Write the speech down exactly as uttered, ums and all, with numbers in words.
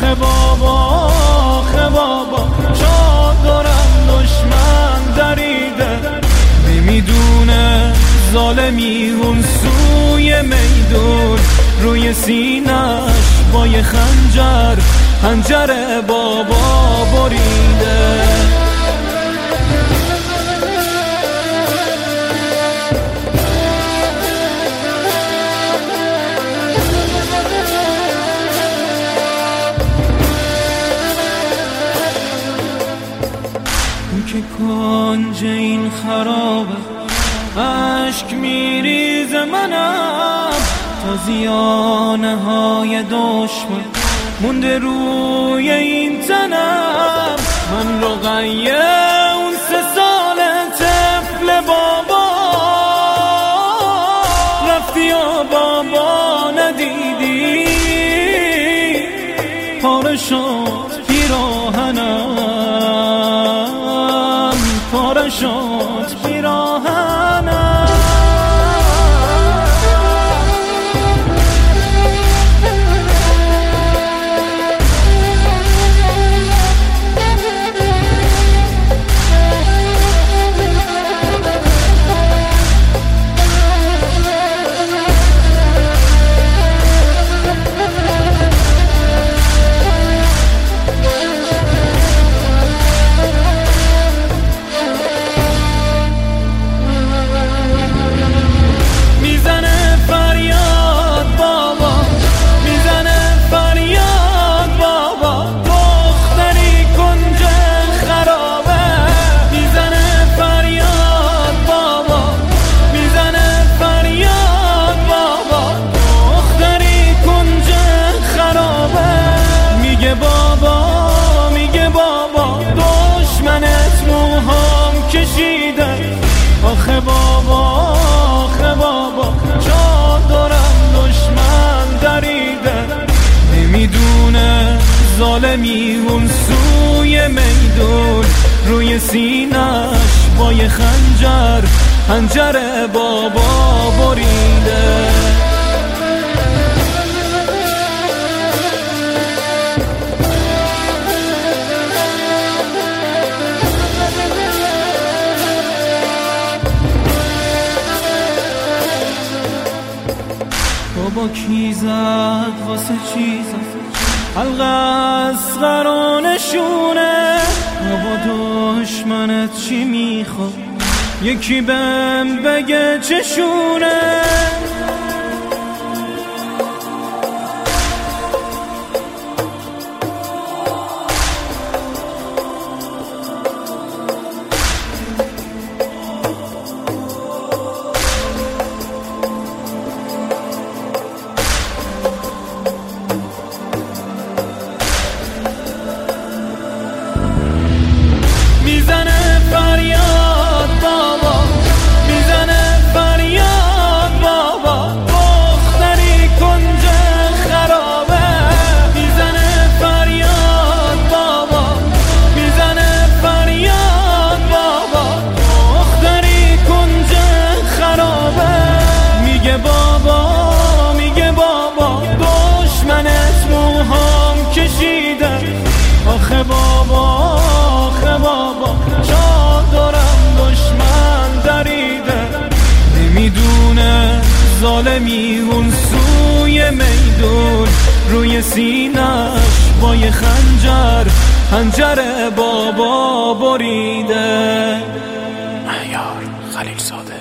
آخه بابا آخه بابا شاد دارم دشمن دریده، نمیدونه ظالمی اون سوی میدون روی سینش با یه خنجر خنجر بابا بریده. که کنج این خرابه عشق میریزه منم، تا زیانه های دشمن مونده روی این تنم. من رقیه اون سه سال طفل بابا، رفتی و بابا ندیدی، پاره شد پیراهنم، پاره شد پیراهنم. آخه بابا آخه بابا جا دارم دشمن دریده، نمیدونه ظالمی اون سوی میدون روی سینش با یه خنجر خنجر بابا بریده. بابا کی زد واسه چی زد حلقه اصغر و نشونه، بابا دشمنت چی میخواد یکی بهم بگه چشونه. میزنه فریاد بابا، میزنه فریاد بابا، دختری کنج خرابه. میزنه فریاد بابا، میزنه فریاد بابا، دختری کنج خرابه. میگه بابا میگه بابا دشمنت موهام کشیده. آخه بابا آخه بابا جا دارم دشمن دریده، نمیدونه ظالمی اون سوی میدون روی سینش با یه خنجر خنجر بابا بریده. مهیار خلیل زاده.